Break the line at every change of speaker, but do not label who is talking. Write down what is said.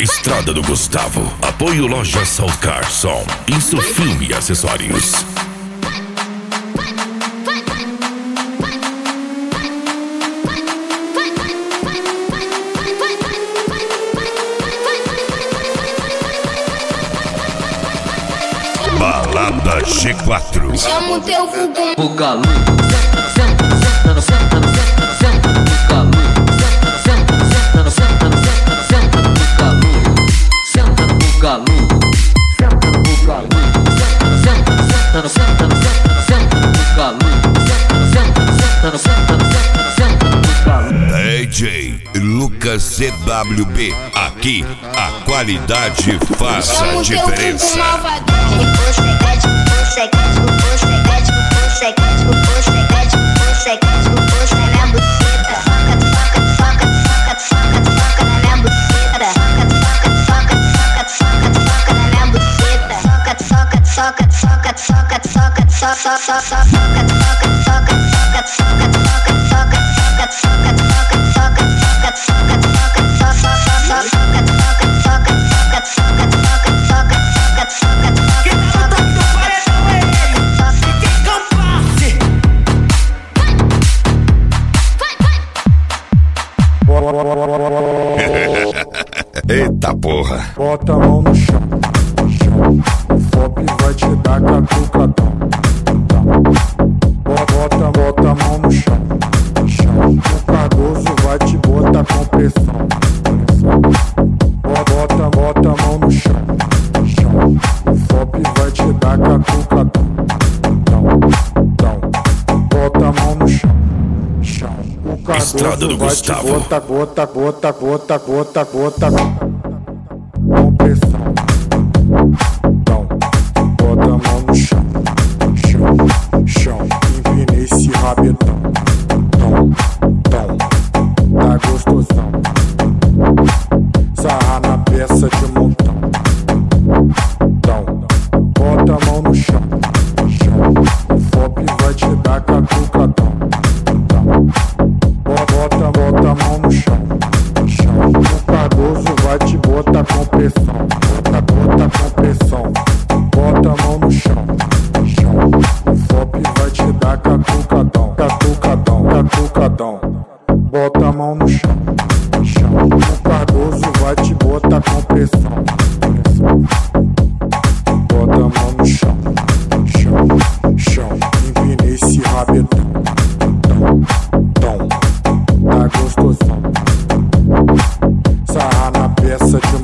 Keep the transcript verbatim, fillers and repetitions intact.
Estrada do Gustavo. Apoio Loja South Car Som. Isso, filme e acessórios. Balada G quatro.
Chama o teu vulgo.
O galo. Senta, senta, senta, senta, senta, senta no galo. Senta, senta, senta, senta, senta no galo. Senta no galo. Senta no galo. Senta, senta, senta, senta, senta no galo. Senta, senta, senta, senta, senta no galo.
D J Lucas C W B. Aqui a qualidade faz a diferença. Eita porra.
Bota a mão no chão, chão. O Fop vai te dar catucadão. Bota, bota a mão no chão, chão. O Cardoso vai te botar com pressão. Bota, bota a mão no chão, chão. O Fop vai te dar catucadão. Bota a mão no chão, chão. O
Estrada do
Cardoso vai te
Gustavo.
botar, bota, bota, bota, bota, bota com pressão. Então, bota a mão no chão, chão, chão. Empina esse rabetão. Tom, tom, tá gostosão. Sarra na peça de montão. Então, bota a mão no chão, chão. O Fop vai te dar catucadão. Bota, bota a mão no chão, chão. O Cardoso vai te botar com pressão. Bota, bota com pressão. Bota a mão no chão, chão. O Fop vai te dar catucadão. Catucadão, catucadão. Bota a mão no chão, chão. O Cardoso vai te botar com pressão. Bota a mão no chão, chão, chão. Empina esse rabetão. Tom, tom, tá gostosão. Sarra na peça de